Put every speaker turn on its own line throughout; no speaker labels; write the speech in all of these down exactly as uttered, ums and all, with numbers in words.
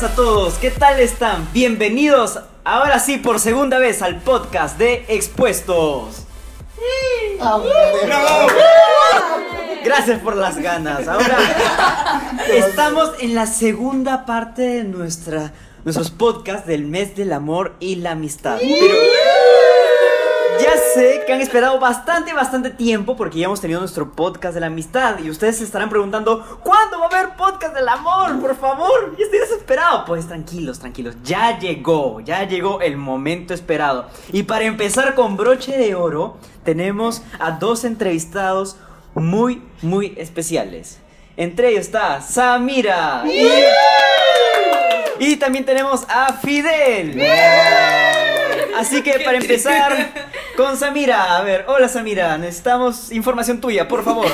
buenas a todos, ¿qué tal están? Bienvenidos ahora sí por segunda vez al podcast de Expuestos. Gracias por las ganas. Ahora estamos en la segunda parte de nuestra, nuestros podcasts del mes del amor y la amistad. Pero ya sé que han esperado bastante, bastante tiempo porque ya hemos tenido nuestro podcast de la amistad y ustedes se estarán preguntando ¿cuándo va a haber podcast del amor? Por favor, ya estoy desesperado. Pues tranquilos, tranquilos, ya llegó, ya llegó el momento esperado. Y para empezar con broche de oro, tenemos a dos entrevistados muy, muy especiales. Entre ellos está Samira y, y también tenemos a Fidel. Así que para empezar con Samira, a ver, hola Samira, necesitamos información tuya, por favor.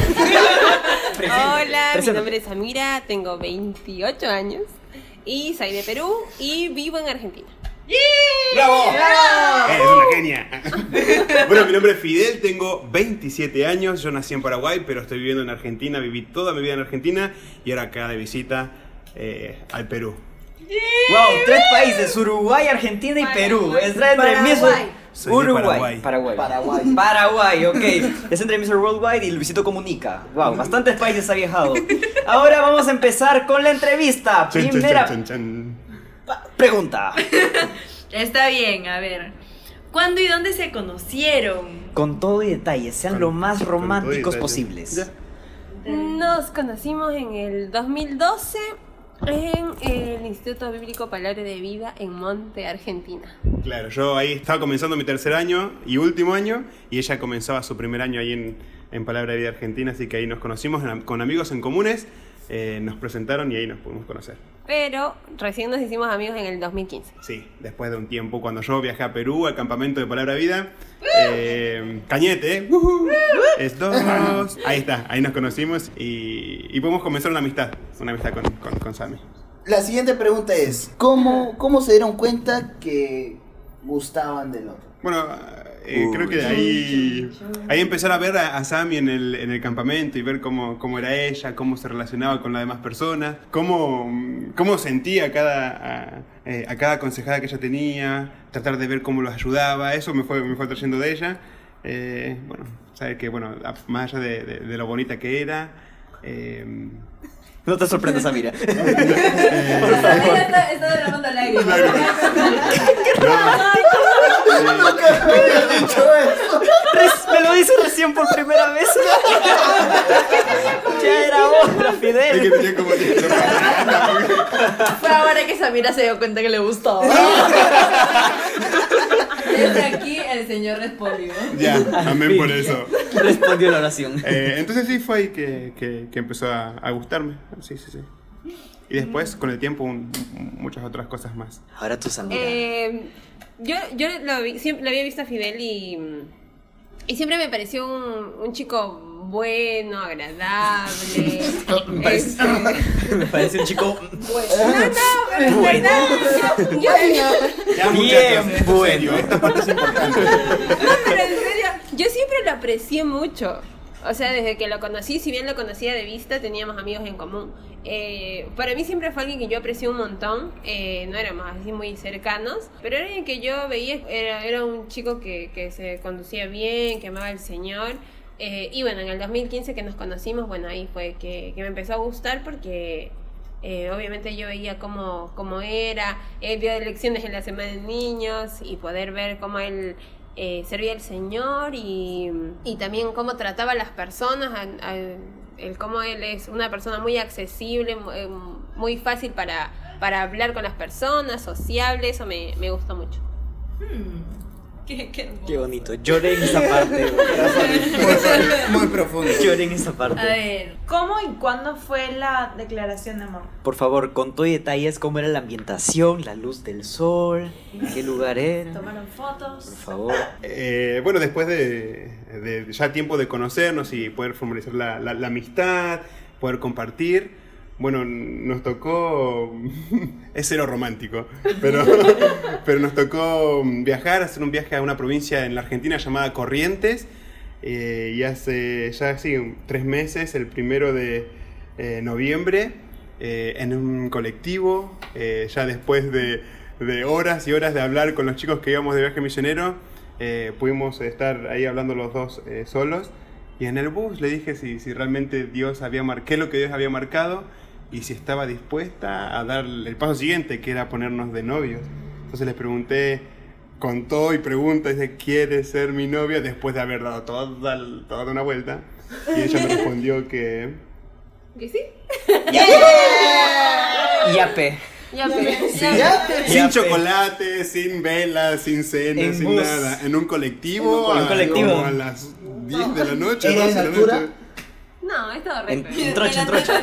Hola, mi nombre es Samira, tengo veintiocho años y soy de Perú y vivo en Argentina.
¡Bravo! ¡Bravo! ¡Eres una genia! Bueno, mi nombre es Fidel, tengo veintisiete años, yo nací en Paraguay, pero estoy viviendo en Argentina, viví toda mi vida en Argentina y ahora acá de visita eh, al Perú.
Wow, tres países, Uruguay, Argentina y Perú. Es entre mismo Uruguay, Paraguay. Paraguay. Paraguay, ok. Es entre mister Worldwide y Luisito Comunica. Wow, bastantes países ha viajado. Ahora vamos a empezar con la entrevista.
Chan,
Primera
chan, chan, chan, chan.
pregunta.
Está bien, a ver. ¿Cuándo y dónde se conocieron?
Con todo y detalles, sean
Con-
lo más
con
románticos
todo y
posibles.
detalles.
Nos conocimos en el dos mil doce en el Instituto Bíblico Palabra de Vida en Monte, Argentina.
Claro, yo ahí estaba comenzando mi tercer año y último año y ella comenzaba su primer año ahí en, en Palabra de Vida Argentina, así que ahí nos conocimos con amigos en comunes, eh, nos presentaron y ahí nos pudimos conocer.
Pero recién nos hicimos amigos en el dos mil quince.
Sí, después de un tiempo, cuando yo viajé a Perú, al campamento de Palabra de Vida, eh, Cañete, ¿eh? Uh-huh. Es dos, ahí está, ahí nos conocimos y, y pudimos comenzar una amistad, una amistad con, con, con Sammy.
La siguiente pregunta es, ¿cómo, cómo se dieron cuenta que gustaban del otro?
Bueno, eh,
Uy.
creo que de ahí, ahí empezar a ver a, a Sammy en el, en el campamento y ver cómo, cómo era ella, cómo se relacionaba con las demás personas, cómo, cómo sentía a cada, a, eh, a cada aconsejada que ella tenía, tratar de ver cómo los ayudaba, eso me fue, me fue trayendo de ella. Eh, bueno, saber que, bueno, más allá de, de, de lo bonita que era... Eh,
No te sorprendas, Samira.
Samira está, está derramando lágrimas.
Nunca me había dicho eso.
Res- Me lo dice recién por primera vez. Ya era otra,
es que
Fidel.
tenía como...
Fue ahora que Samira se dio cuenta que le gustó. Desde aquí el señor respondió.
Ya, amén por eso.
Respondió la oración.
Eh, entonces sí fue ahí que, que, que empezó a, a gustarme. Sí, sí, sí. Y después, con el tiempo, un- muchas otras cosas más.
Ahora tú, Samira.
Eh, yo yo lo, vi- siempre, lo había visto a Fidel y, y siempre me pareció un, un chico bueno, agradable.
Me parece,
este,
me parece un chico
no, no, pero es
Bueno.
verdad. Yo, yo-
Ya,
bien
muchachos, esto es
bueno.
serio, esta parte es importante.
no, pero en serio, yo siempre lo aprecié mucho. O sea, desde que lo conocí, si bien lo conocía de vista, teníamos amigos en común. Eh, para mí siempre fue alguien que yo aprecié un montón. Eh, no éramos así muy cercanos, pero era alguien que yo veía, era, era un chico que, que se conducía bien, que amaba al Señor. Eh, y bueno, en el dos mil quince que nos conocimos, bueno, ahí fue que, que me empezó a gustar porque... Eh, obviamente yo veía cómo, cómo era, él dio lecciones en la Semana de Niños y poder ver cómo él eh, servía al Señor y, y también cómo trataba a las personas, a, a, el cómo él es una persona muy accesible, mu- eh, muy fácil para, para hablar con las personas, sociable, eso me, me gustó mucho.
Hmm. Qué, qué hermoso.
Qué bonito. Lloré en esa parte.
Muy profundo.
Lloré en esa
A
parte.
ver, ¿cómo y cuándo fue la declaración de amor?
Por favor, con todo y detalles, cómo era la ambientación, la luz del sol, en qué lugar era.
¿Tomaron fotos?
Por favor.
Eh, bueno, después de, de ya tiempo de conocernos y poder formalizar la, la, la amistad, poder compartir, bueno, nos tocó, es cero romántico, pero, pero nos tocó viajar, hacer un viaje a una provincia en la Argentina llamada Corrientes, eh, y hace ya sí, tres meses, el primero de eh, noviembre, eh, en un colectivo, eh, ya después de, de horas y horas de hablar con los chicos que íbamos de viaje misionero, eh, pudimos estar ahí hablando los dos eh, solos. Y en el bus le dije si, si realmente Dios había marcado, qué es lo que Dios había marcado y si estaba dispuesta a dar el paso siguiente, que era ponernos de novios. Entonces les pregunté con todo y preguntas, dice, ¿quieres ser mi novia? Después de haber dado toda, toda una vuelta. Y ella me respondió que...
¿Que sí?
Yape.
Ya, pero,
Sí,
ya.
sin
Ya,
chocolate, sin velas, sin cena,
En
sin
bus.
nada. En un colectivo,
En un
a-
colectivo.
como a las diez de la noche,
¿Era
doce
en
de la
altura?
noche.
No, es todo
En,
recto.
en trocha, en trocha.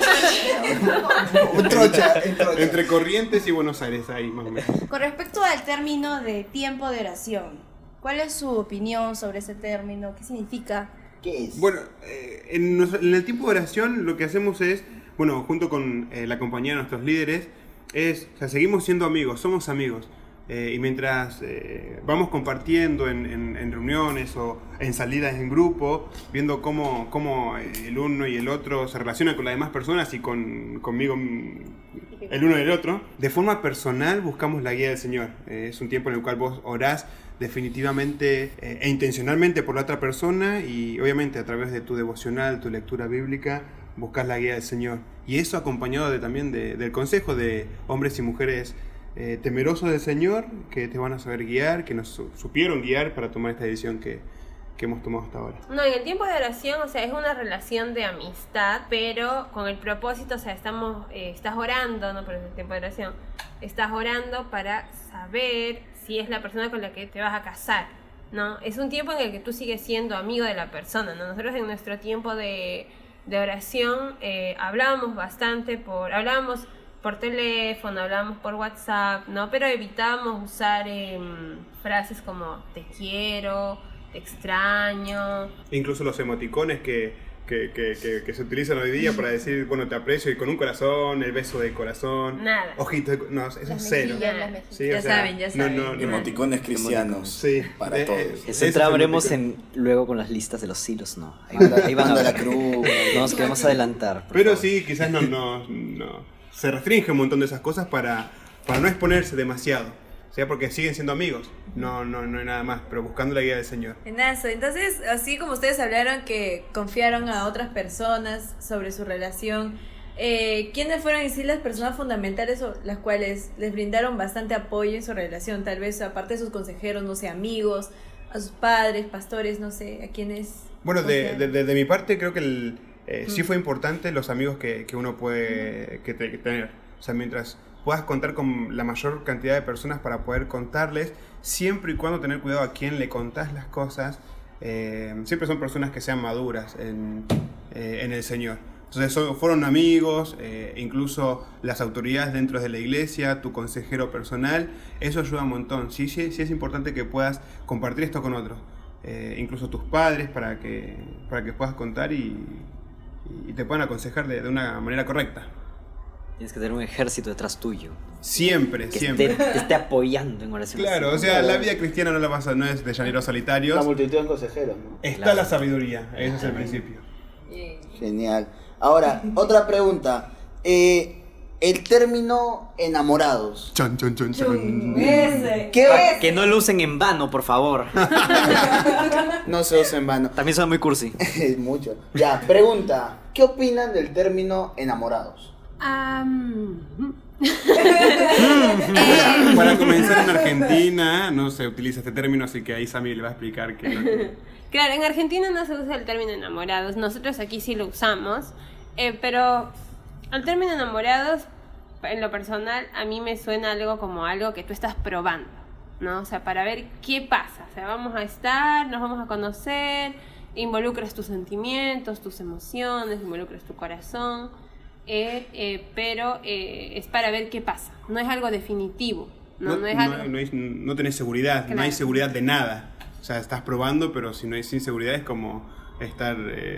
Un trocha, un trocha.
Entre Corrientes y Buenos Aires, ahí más o menos.
Con respecto al término de tiempo de oración, ¿cuál es su opinión sobre ese término? ¿Qué significa?
¿Qué es?
Bueno, eh, en, nos- en el tiempo de oración lo que hacemos es, bueno, junto con eh, la compañía de nuestros líderes, es, o sea, seguimos siendo amigos, somos amigos. Eh, y mientras eh, vamos compartiendo en, en- en reuniones o en salidas en grupo, viendo cómo, cómo el uno y el otro se relacionan con las demás personas y con, conmigo, mm, el uno y el otro, de forma personal buscamos la guía del Señor. Eh, es un tiempo en el cual vos orás definitivamente eh, e intencionalmente por la otra persona y obviamente a través de tu devocional, tu lectura bíblica, buscas la guía del Señor. Y eso acompañado de, también de- del consejo de hombres y mujeres eh, temerosos del Señor, que te van a saber guiar, que nos su- supieron guiar para tomar esta decisión que, que hemos tomado hasta ahora.
No, en el tiempo de oración, o sea, es una relación de amistad, pero con el propósito, o sea, estamos, eh, estás orando, no por el tiempo de oración, estás orando para saber si es la persona con la que te vas a casar, ¿no? Es un tiempo en el que tú sigues siendo amigo de la persona, ¿no? Nosotros en nuestro tiempo de, de oración eh, hablábamos bastante por, hablábamos por teléfono, hablábamos por WhatsApp, ¿no? Pero evitábamos usar em, frases como te quiero, te extraño.
Incluso los emoticones que, que, que, que, que se utilizan hoy día para decir, bueno, te aprecio, y con un corazón, el beso de corazón,
Nada.
ojito de co- no, eso es cero.
mejillas, las mejillas.
Sí,
Ya
o sea,
saben, ya
no,
saben.
no, no.
Emoticones cristianos.
Sí,
Para
eh,
todos.
eh,
Eso
ese es
entraremos
el emoticón.
en, luego con las listas de los hilos, ¿no? Ahí,
Manda-
ahí van a
manda la
ver.
cruz.
No nos queremos adelantar. por
Pero
favor.
sí, quizás no, no, no. Se restringe un montón de esas cosas para, para no exponerse demasiado. O sea, porque siguen siendo amigos. No, no, no hay nada más, pero buscando la guía del Señor.
Buenazo. Entonces, así como ustedes hablaron que confiaron a otras personas sobre su relación, eh, ¿quiénes fueron en sí las personas fundamentales o las cuales les brindaron bastante apoyo en su relación? Tal vez aparte de sus consejeros, no sé, amigos, a sus padres, pastores, no sé, a quienes...
Bueno, de,
confiaron?
de, de- de mi parte creo que el, eh, sí fue importante los amigos que, que uno puede que te- que tener. O sea, mientras puedas contar con la mayor cantidad de personas para poder contarles, siempre y cuando tener cuidado a quién le contás las cosas, eh, siempre son personas que sean maduras en, eh, en el Señor. Entonces son- fueron amigos, eh, incluso las autoridades dentro de la iglesia, tu consejero personal, eso ayuda un montón. Sí, sí, sí es importante que puedas compartir esto con otros, eh, incluso tus padres, para que, para que puedas contar y, y te puedan aconsejar de, de una manera correcta.
Tienes que tener un ejército detrás tuyo.
Siempre,
Que
siempre.
esté, te esté apoyando en oraciones.
Claro, o sea, la vida cristiana no la vas a, no es de llaneros
La
solitarios.
multitud de consejeros, ¿no?
Está
Claro.
la sabiduría, ese es el principio.
Genial. Ahora, otra pregunta. Eh, el término enamorados.
Chon, chon, chon, chon.
Ese.
¿Qué?
Que no lo usen en vano, por favor.
No se usa en vano.
También son muy cursi.
Es mucho. Ya, pregunta. ¿Qué opinan del término enamorados?
Para comenzar en Argentina no se utiliza este término, así que ahí Sammy le va a explicar que
Claro, en Argentina no se usa el término enamorados, nosotros aquí sí lo usamos, eh, pero el término enamorados, en lo personal, a mí me suena algo como algo que tú estás probando, ¿no? O sea, para ver qué pasa, o sea, vamos a estar, nos vamos a conocer, involucras tus sentimientos, tus emociones, involucras tu corazón, eh, eh, pero eh, es para ver qué pasa, no es algo definitivo, no,
no,
no es
no-
algo...
no hay- no tenés seguridad, no hay
Claro.
seguridad de nada. O sea, estás probando, pero si no hay sin seguridad es como estar eh,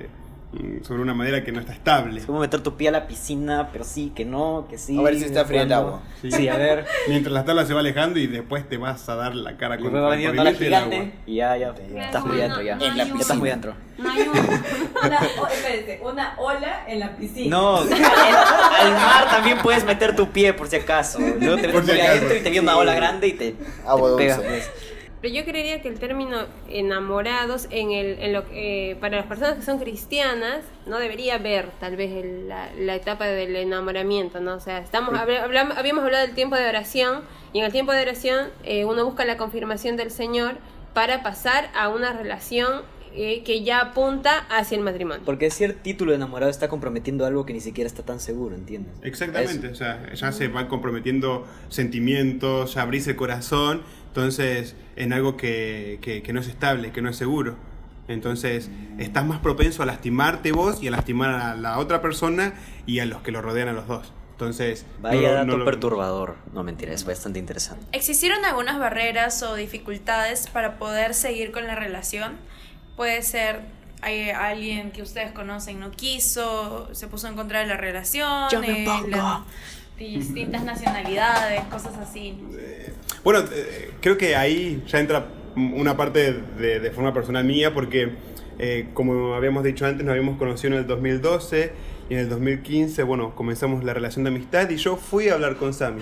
sobre una madera que no está estable.
Es como meter tu pie a la piscina, pero sí, que no, que sí.
A ver si está fría el
cuando-
agua.
Sí.
Sí, a ver.
Mientras la tabla se va alejando y después te vas a dar la cara
Y
con
luego va a venir una ola gigante y ya, ya,
Claro,
estás muy dentro ya.
En la
Ya estás
piscina.
muy dentro.
No hay un...
Una, o- espérate, una ola en la piscina.
No, al, al mar también puedes meter tu pie por si acaso. Luego te
Por
metes
si
muy
acaso.
adentro y te viene una
Sí.
ola grande y te,
Agua
te
dulce.
pegas. Pues.
Pero yo creería que el término enamorados en el, en lo, eh, para las personas que son cristianas no debería ver tal vez el- la, la etapa del enamoramiento, ¿no? O sea, estamos habla- hablam- habíamos hablado del tiempo de oración y en el tiempo de oración eh, uno busca la confirmación del Señor para pasar a una relación eh, que ya apunta hacia el matrimonio.
Porque decir título de enamorado está comprometiendo algo que ni siquiera está tan seguro, ¿entiendes?
Exactamente,
Eso.
o sea, ya se van comprometiendo sentimientos, ya abrís el corazón, entonces en algo que, que, que no es estable, que no es seguro. Entonces estás más propenso a lastimarte vos y a lastimar a la otra persona y a los que lo rodean a los dos. Entonces,
Vaya
no-
dato
no lo-
perturbador. No, mentira, es bastante interesante.
¿Existieron algunas barreras o dificultades para poder seguir con la relación? Puede ser eh, alguien que ustedes conocen no quiso, se puso en contra de la relación,
Yo me
eh,
pongo.
las distintas nacionalidades, cosas así, ¿no?
Bueno, eh, creo que ahí ya entra una parte de, de forma personal mía porque, eh, como habíamos dicho antes, nos habíamos conocido en el dos mil doce y en el dos mil quince, bueno, comenzamos la relación de amistad y yo fui a hablar con Sammy.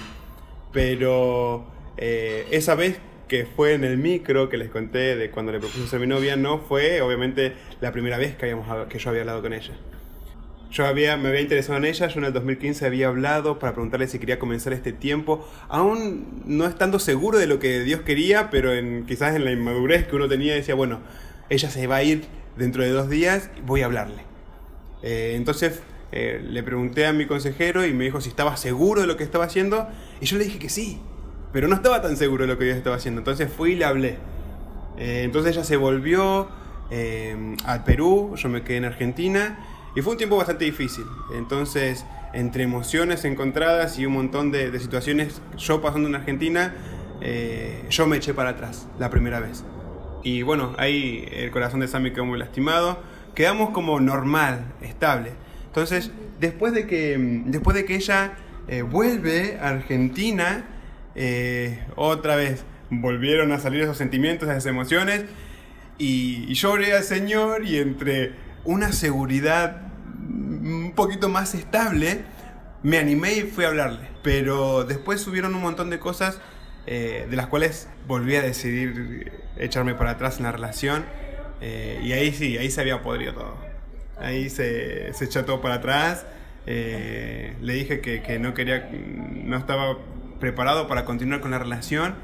Pero eh, esa vez que fue en el micro que les conté de cuando le propuse ser mi novia, no fue obviamente la primera vez que, habíamos, hab- que yo había hablado con ella. Yo había, me había interesado en ella, yo en el dos mil quince había hablado para preguntarle si quería comenzar este tiempo, aún no estando seguro de lo que Dios quería, pero en, quizás en la inmadurez que uno tenía, decía, bueno, ella se va a ir dentro de dos días, voy a hablarle. Eh, entonces eh, le pregunté a mi consejero y me dijo si estaba seguro de lo que estaba haciendo, y yo le dije que sí, pero no estaba tan seguro de lo que Dios estaba haciendo, entonces fui y le hablé. Eh, entonces ella se volvió eh, al Perú, yo me quedé en Argentina, y fue un tiempo bastante difícil. Entonces, entre emociones encontradas y un montón de, de situaciones, yo pasando en Argentina, eh, yo me eché para atrás la primera vez. Y bueno, ahí el corazón de Sammy quedó muy lastimado. Quedamos como normal, estable. Entonces, después de que, después de que ella eh, vuelve a Argentina, eh, otra vez volvieron a salir esos sentimientos, esas emociones. Y, y yo oré al Señor y entre una seguridad un poquito más estable, me animé y fui a hablarle. Pero después subieron un montón de cosas eh, de las cuales volví a decidir echarme para atrás en la relación. Eh, y ahí sí, ahí se había podrido todo. Ahí se, se echó todo para atrás. Eh, le dije que, que no quería, no estaba preparado para continuar con la relación.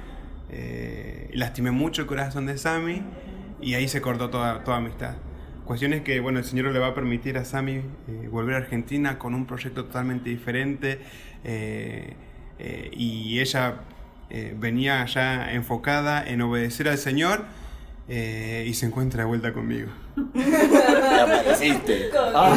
Eh, y lastimé mucho el corazón de Sammy. Y ahí se cortó toda, toda amistad. Cuestiones que, bueno, el Señor le va a permitir a Sammy eh, volver a Argentina con un proyecto totalmente diferente. Eh, eh, y ella eh, venía ya enfocada en obedecer al Señor eh, y se encuentra de vuelta conmigo.
Ya apareciste. Ah,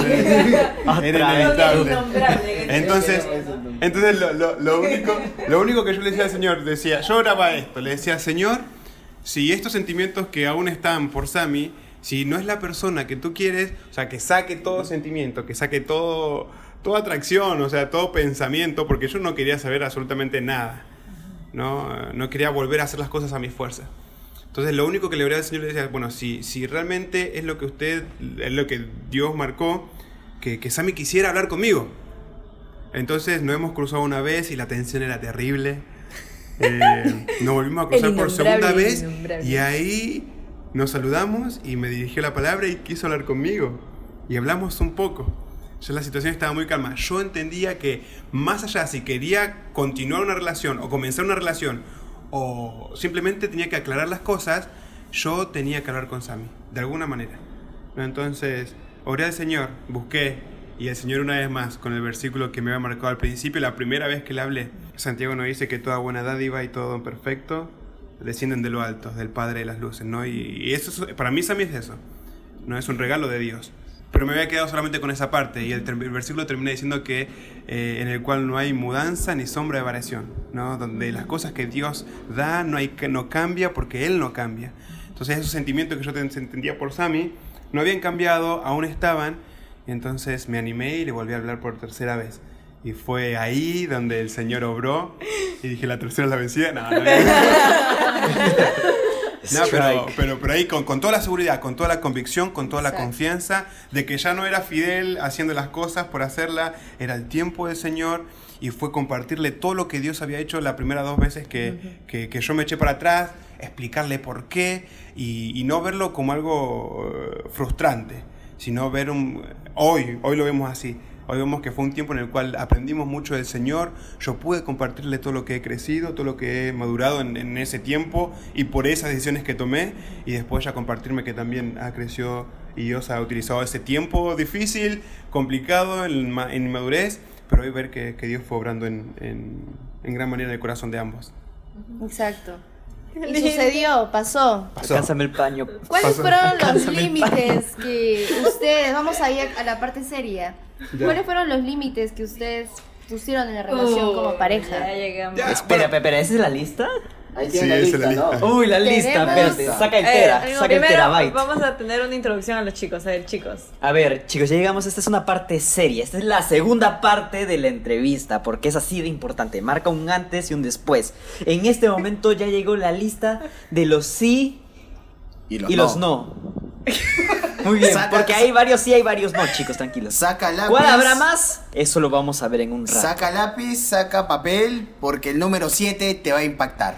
Era inevitable.
Innombrable.
Entonces, entonces lo, lo, lo, único, lo único que yo le decía al Señor, decía, yo oraba esto, le decía, Señor, si estos sentimientos que aún están por Sammy, si no es la persona que tú quieres, o sea, que saque todo sentimiento, que saque todo, toda atracción, o sea, todo pensamiento, porque yo no quería saber absolutamente nada, ¿no? No quería volver a hacer las cosas a mi fuerza. Entonces, lo único que le oré al Señor le decía, bueno, si, si realmente es lo que usted, es lo que Dios marcó, que, que Sammy quisiera hablar conmigo. Entonces, nos hemos cruzado una vez y la tensión era terrible. Eh, nos volvimos a cruzar
El
por segunda
innombrable,
vez
innombrable.
y ahí nos saludamos y me dirigió la palabra y quiso hablar conmigo. Y hablamos un poco. Ya la situación estaba muy calma. Yo entendía que más allá si quería continuar una relación o comenzar una relación o simplemente tenía que aclarar las cosas, yo tenía que hablar con Sammy, de alguna manera. ¿No? Entonces, oré al Señor, busqué, y el Señor una vez más, con el versículo que me había marcado al principio, la primera vez que le hablé, Santiago nos dice que toda buena dádiva y todo don perfecto descienden de lo alto, del Padre de las luces, ¿no? Y, y eso, es- para mí Sammy es eso, no es un regalo de Dios. Pero me había quedado solamente con esa parte y el, ter- el versículo termina diciendo que eh, en el cual no hay mudanza ni sombra de variación, ¿no? Donde las cosas que Dios da no, hay, que- no cambia porque Él no cambia. Entonces esos sentimientos que yo ten- sentía por Sammy no habían cambiado, aún estaban, Y entonces me animé y le volví a hablar por tercera vez. Y fue ahí donde el Señor obró. Y dije, la tercera es la vencida. No, no, no. No, pero, pero, pero ahí con, con toda la seguridad, con toda la convicción, con toda la
Exacto.
confianza de que ya no era Fidel haciendo las cosas por hacerla, era el tiempo del Señor, y fue compartirle todo lo que Dios había hecho las primeras dos veces que, uh-huh. que, que yo me eché para atrás, explicarle por qué, y, y no verlo como algo uh, frustrante, sino ver un... Hoy, hoy lo vemos así. Hoy vemos que fue un tiempo en el cual aprendimos mucho del Señor. Yo pude compartirle todo lo que he crecido, todo lo que he madurado en, en ese tiempo y por esas decisiones que tomé. Y después ya compartirme que también ha crecido y Dios ha utilizado ese tiempo difícil, complicado, en, en inmadurez. Pero hoy ver que, que Dios fue obrando en, en, en gran manera en el corazón de ambos.
Exacto. Y sucedió, pasó.
Pasó.
Cásame el paño.
¿Cuáles
Pasó.
fueron los
Cásame el
límites que ustedes, vamos a ir a la parte seria, ¿cuáles fueron los límites que ustedes pusieron en la relación
Uh,
como pareja?
Ya llegamos.
Ya.
Espera, espera, espera, ¿esa es la lista?
Ahí
Sí,
tiene la
esa es
lista,
la lista.
¿no?
Uy, la lista,
Tenemos-
espérate, saca el
Eh,
tera,
amigo,
saca el
primero
terabyte.
vamos a tener una introducción a los chicos. A ver, chicos.
A ver, chicos, ya llegamos, esta es una parte seria, esta es la segunda parte de la entrevista, porque es así de importante, marca un antes y un después. En este momento ya llegó la lista de los sí
Y los,
y
no.
los no. Muy bien,
Saca-
porque hay varios sí, hay varios no, chicos, tranquilos.
Saca lápiz.
¿Cuál habrá más? Eso lo vamos a ver en un rato.
Saca lápiz, saca papel, porque el número siete te va a impactar.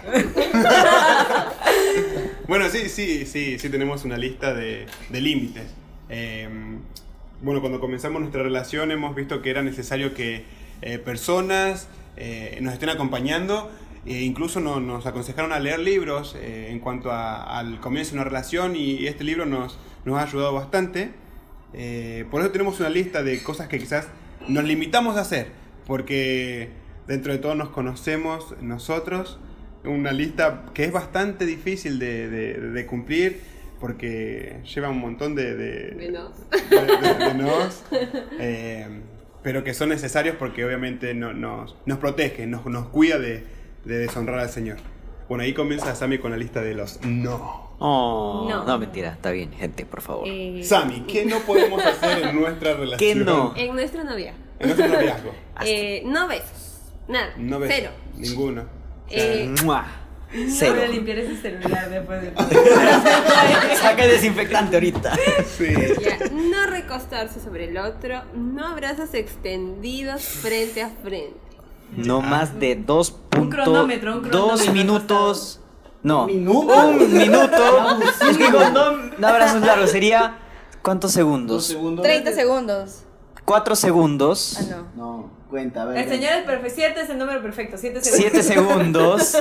Bueno, sí, sí, sí, sí tenemos una lista de, de límites. Eh, bueno, cuando comenzamos nuestra relación hemos visto que era necesario que eh, personas eh, nos estén acompañando. E incluso no, nos aconsejaron a leer libros eh, en cuanto a, al comienzo de una relación, y este libro nos, nos ha ayudado bastante. Eh, por eso tenemos una lista de cosas que quizás nos limitamos a hacer, porque dentro de todo nos conocemos nosotros. Una lista que es bastante difícil de, de, de cumplir, porque lleva un montón de... de,
De nos.
de- de- de nos, eh, pero que son necesarios porque obviamente no, nos, nos protege, nos, nos cuida de, de deshonrar al Señor. Bueno, ahí comienza Sammy con la lista de los no.
Oh,
No.
no. mentira, está bien, gente, por favor.
Eh,
Sammy, ¿qué no podemos hacer en nuestra relación?
¿Qué no?
En nuestra novia.
En nuestro noviazgo.
Eh, no besos. Nada.
No ves.
Cero.
Ninguno.
Eh,
Mua.
Voy
Cero.
a limpiar ese celular después de...
Saca el desinfectante ahorita.
Sí.
ya, no recostarse sobre el otro. No brazos extendidos frente a frente.
No más de dos puntos.
cronómetro, un cronómetro
Dos minutos. No.
¿Minuto?
Un minuto. Es que con no, no abrazos largos sería. ¿Cuántos
Dos
segundos?
segundos.
treinta segundos.
Cuatro segundos.
Ah, no.
No, cuenta, a ver.
El señor es perfecto. siete es el número perfecto. siete segundos.
Siete segundos.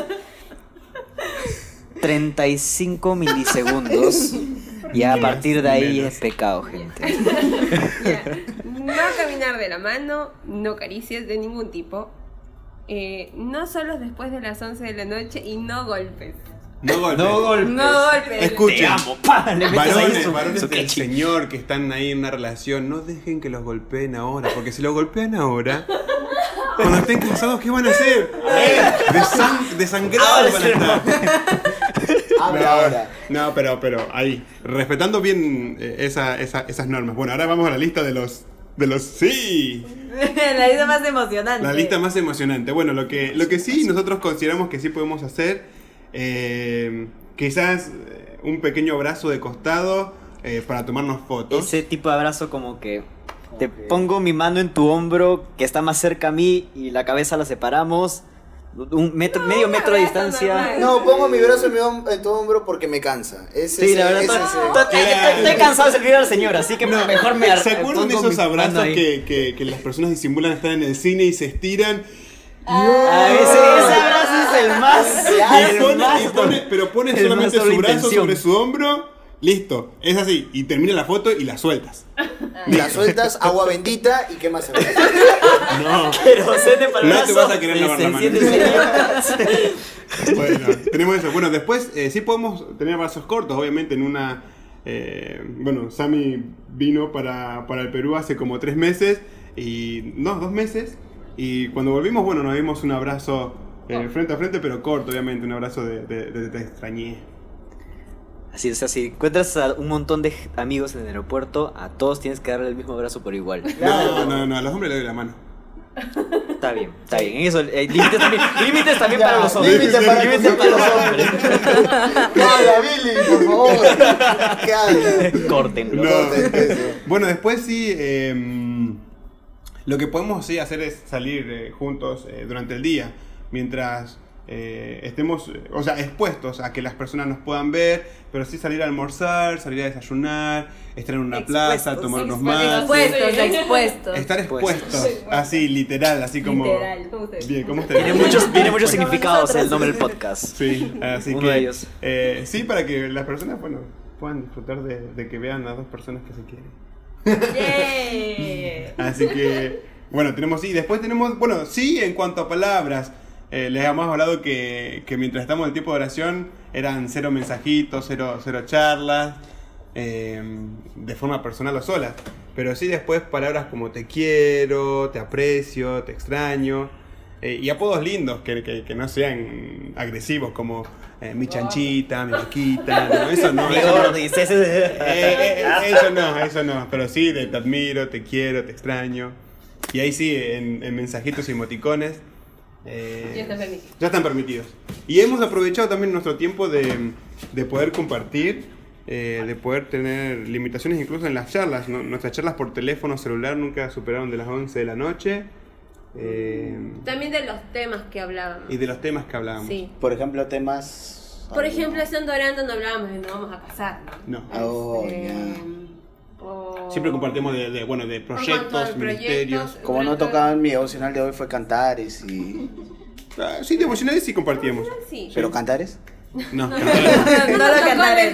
Treinta y cinco milisegundos. Y a partir de ahí
Menos.
es pecado, gente.
Ya. No caminar de la mano. No caricias de ningún tipo. Eh, no solos después de las once de la noche y no golpes.
No golpes.
No golpes.
No golpes.
Escuchen.
Te amo, pa. Le metes ahí
Varones,
su-
varones
su
del
quechi.
Señor que están ahí en una relación, no dejen que los golpeen ahora, porque si los golpean ahora, cuando estén casados, ¿qué van a hacer? Desan- desangrados van a estar.
Habla
No,
ahora.
no, pero, pero ahí, respetando bien eh, esa, esa- esas normas. Bueno, ahora vamos a la lista de los, de los sí.
La lista más emocionante.
La lista más emocionante. Bueno, lo que, lo que sí nosotros consideramos que sí podemos hacer, eh, quizás eh, un pequeño abrazo de costado eh, para tomarnos fotos.
Ese tipo de abrazo como que te pongo mi mano en tu hombro que está más cerca a mí y la cabeza la separamos. Un metro, medio metro de
abrazo
distancia.
normal.
No, pongo mi brazo en, mi hom- en tu hombro porque me cansa. Ese,
Sí,
ese-
la verdad,
ese-
estoy-
ese-
estoy- estoy- estoy cansado de servir a la señora, así que mejor me ar-
¿Se acuerdan de
pongo
esos
mi mano
abrazos
ahí.
que, que, que las personas disimulan estar en el cine y se estiran?
Ah, ese, ese abrazo es el más.
Y
el
pone-
más
y pone- pero pones
el
solamente
más
su
doble
brazo
intención.
sobre su hombro, listo, es así. Y termina la foto y la sueltas.
La sueltas, agua bendita y qué más se ve.
No.
Querosene para el
No te
brazo,
vas a querer
se-
lavar
se
la mano.
enciende serio.
Bueno, tenemos eso. Bueno, después eh, sí podemos tener brazos cortos, obviamente en una... eh, bueno, Sammy vino para, para el Perú hace como tres meses, y no, dos meses, y cuando volvimos, bueno, nos dimos un abrazo eh, frente a frente, pero corto, obviamente, un abrazo de, de, de- de te extrañé.
Así, o sea, si encuentras a un montón de amigos en el aeropuerto, a todos tienes que darle el mismo abrazo por igual.
No, no, no, a los hombres les doy la mano.
Está bien, está bien. En eso, eh, límites también, límites también
Ya,
para los hombres.
límites para
Límites para los
hombres.
hombres.
¿Qué habla, Billy? Por favor. ¿Qué habla?
Córtenlo.
No.
Corten eso.
Bueno, después sí, eh, lo que podemos sí hacer es salir eh, juntos eh, durante el día, mientras eh, estemos, eh, o sea, expuestos a que las personas nos puedan ver, pero sí salir a almorzar, salir a desayunar, estar en una plaza, tomar unos mates.
Expuestos, expuestos.
Estar expuestos,
Expuestos.
así, literal, así como...
Literal.
¿Cómo ustedes?
Bien, ¿cómo ustedes?
Tiene muchos, tiene muchos
Como
significados
nosotros.
el nombre del podcast.
Sí, así
Uno
que...
de ellos.
eh, sí, para que las personas, bueno, puedan disfrutar de, de que vean a dos personas que se quieren.
Yeah.
Así que, bueno, tenemos sí. Después tenemos, bueno, sí, en cuanto a palabras. Eh, les habíamos hablado que, que mientras estamos en el tiempo de oración eran cero mensajitos, cero, cero charlas, eh, de forma personal o sola. Pero sí después palabras como te quiero, te aprecio, te extraño. Eh, y apodos lindos que, que, que no sean agresivos como eh, mi chanchita, mi vaquita. No, eso no.
Mi
Eso no.
gordis, ese-
Eh, eh, eh, eso no, eso no. Pero sí, de te admiro, te quiero, te extraño. Y ahí sí, en, en mensajitos y emoticones. eh,
Ya están permitidos.
ya están permitidos. Y hemos aprovechado también nuestro tiempo de, de poder compartir, eh, de poder tener limitaciones incluso en las charlas. ¿no? Nuestras charlas por teléfono celular nunca superaron de las once de la noche. eh,
También de los temas que hablábamos.
y de los temas que hablábamos.
Sí.
Por ejemplo, temas...
Por ejemplo, estando orando no hablábamos de no vamos a casar, ¿no?
No.
Oh,
Este,
ya.
o-
Siempre compartimos de, de, bueno, de
en cuanto
proyectos,
al
ministerios.
proyecto,
Como no
durante-
tocaban mi devocional de hoy fue Cantares y...
Ah, sí, devocionales sí compartíamos.
Sí.
¿Pero Cantares?
No, cantares,
No lo cantaré.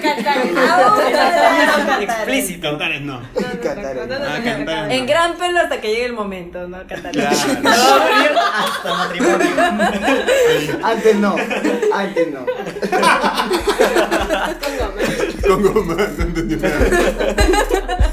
Explícito.
cantares no.
Cantares.
Ah, cantares no.
En gran pelo hasta que llegue el momento, ¿no? Cantaré.
Claro.
Hasta matrimonio.
Antes no, antes no.
Con goma, no entendí nada.